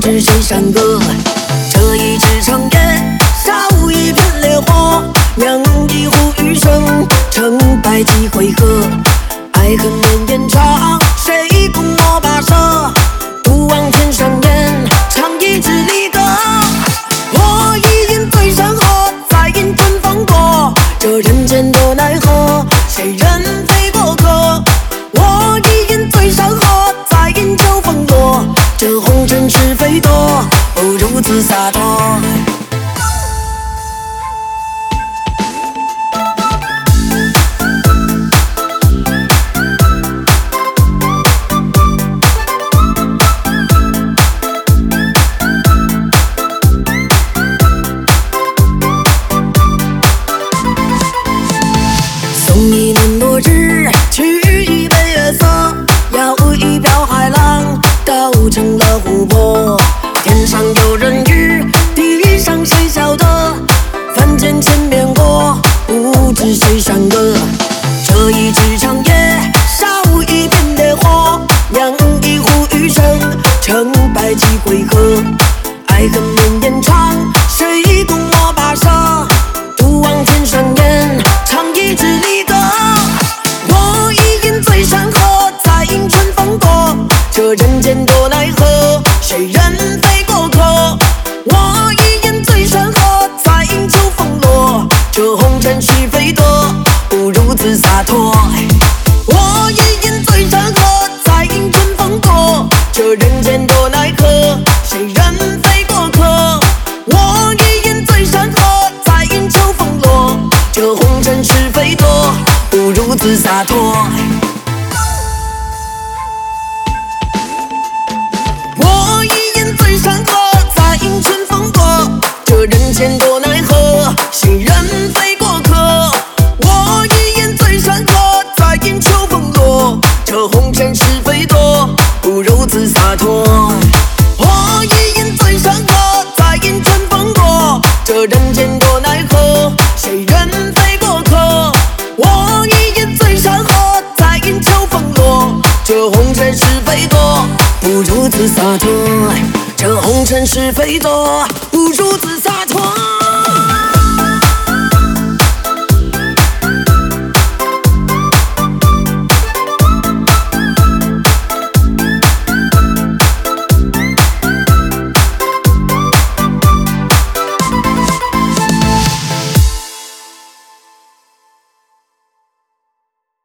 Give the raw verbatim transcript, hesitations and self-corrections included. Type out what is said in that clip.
知谁善恶。这一支长夜，杀无一片烈火，酿一壶余生，成百几回合。爱恨绵延长，谁共我跋涉？独望天上烟，唱一支离歌。我已饮醉山河，再饮春风过。这人间多奈何，谁人非过客？我已饮醉山河，再饮秋风落。这红尘是非多，不如此洒脱。送一轮落日，取一杯月色，摇一瓢海浪，倒成了湖泊。天上有人语，地上谁晓得？凡间千变过，不知谁善恶。这一支长夜，杀无一片烈火，酿一壶余生，成百几回合。爱恨绵延长，谁共我跋涉？独望天上烟，唱一支离歌。我已饮醉山河，再饮春风过。这人间多奈何，谁人非过客？我已饮醉山河，再饮秋风落。这红尘是非多，不如此洒脱。我已饮醉山河，再饮春风过。这人间多奈何，谁人非过客？我已饮醉山河，再饮秋风落。这红尘是非多，不如此洒脱。我已饮醉山河，再饮春风过。这人间多奈何，谁人非过客？我已饮醉山河，再饮秋风落。这红尘是非多，不如此洒脱。我已饮醉山河，再饮春风过。这人间多奈何，谁人非过客？我已饮醉山河，再饮秋风落。这红尘是非多，不如此洒脱。这红尘是非多，不如此洒脱。